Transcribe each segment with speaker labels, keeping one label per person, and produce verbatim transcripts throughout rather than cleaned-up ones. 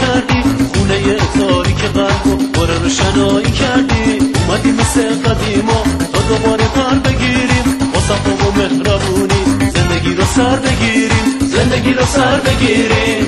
Speaker 1: کردی، خونه تاریک قلبو پر روشنایی کردی. اومدی مثل قدیما تا دوباره پر بگیریم، با صفا و مهربونی زندگی رو سر بگیریم، زندگی رو سر بگیریم.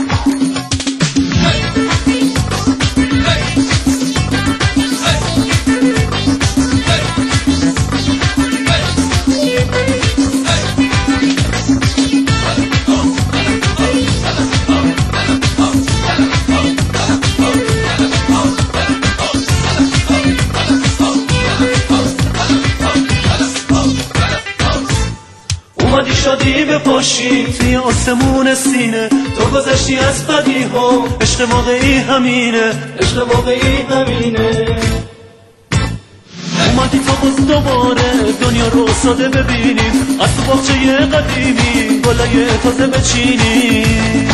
Speaker 1: اومدی شادی بپاشی توی آسمون سینه، تو گذشتی از بدی ها، عشق واقعی همینه، عشق واقعی همینه. اومدی تا باز دوباره دنیا رو ساده ببینیم، از تو باغچه قدیمی گلای تازه بچینیم.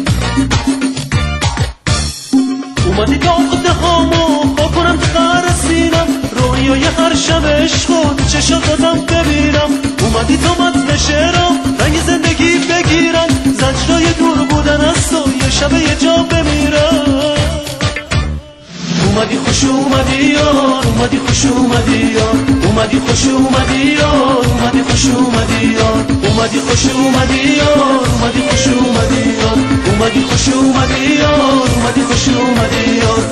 Speaker 1: اومدی تا قده هامو پا کنم تو قهر سینم، رویای هر شب عشق تو چشات دادم ببینم. اومدی تا متن شعرم رنگ زندگی بگیرم، زجرای دور بودن از تو یه شب یه جا بمیرم. اومدی خوش اومدی یار، اومدی خوش اومدی یار، اومدی خوش اومدی یار، اومدی خوش اومدی یار، اومدی خوش اومدی یار، اومدی خوش اومدی یار، اومدی خوش اومدی یار، اومدی خوش اومدی یار.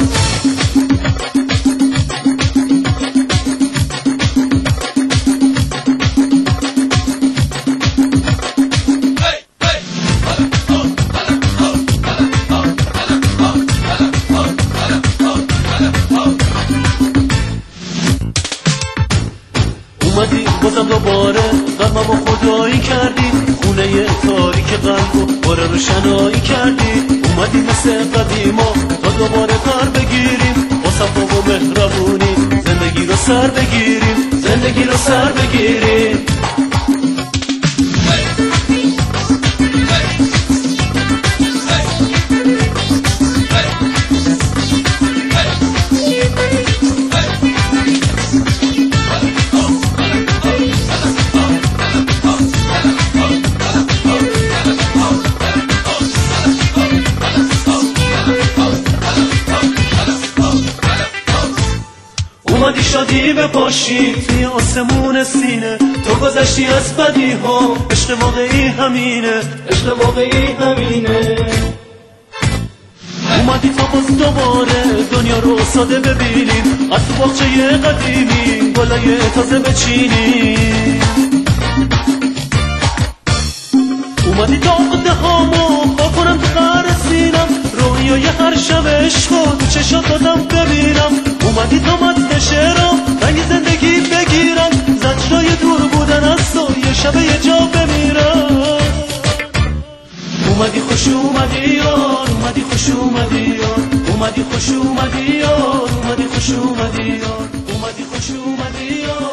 Speaker 1: اومدی بازم دوباره قلبم و خدایی کردی، خونه تاریک قلبو پر روشنایی کردی. اومدی مثل قدیما تا دوباره پر بگیریم، با صفا و مهربونی زندگی رو سر بگیریم، زندگی رو سر بگیریم. اومدی شادی بپاشی توی آسمون سینه، تو گذشتی از بدی ها، عشق واقعی همینه، عشق واقعی همینه. اومدی تا باز دوباره دنیا رو ساده ببینیم، از تو باغچه قدیمی گلای تازه بچینیم. اومدی تا قده هامو پا کنم تو قهر سینم، رویای هر شب عشق تو چشات دادم ببینم. اومدی تا متن شعرم رنگ زندگی بگیرم، زجرای دور بودن از تو یه شب یه جا بمیرم. اومدی خوش اومدی یار، اومدی خوش اومدی یار، اومدی خوش اومدی یار، اومدی خوش اومدی یار، اومدی خوش اومدی یار.